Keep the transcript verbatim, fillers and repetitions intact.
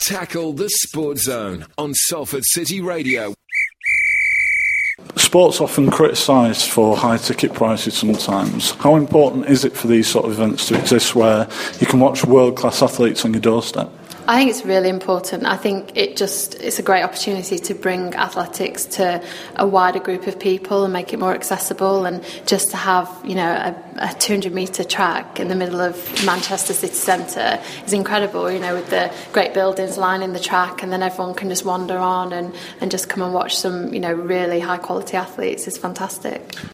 Tackle the Sport Zone on Salford City Radio. Sport's often criticised for high ticket prices sometimes. How important is it for these sort of events to exist where you can watch world-class athletes on your doorstep? I think it's really important. I think it just it's a great opportunity to bring athletics to a wider group of people and make it more accessible, and just to have, you know, a, a two hundred metre track in the middle of Manchester city centre is incredible, you know, with the great buildings lining the track, and then everyone can just wander on and, and just come and watch some, you know, really high quality athletes. It's fantastic.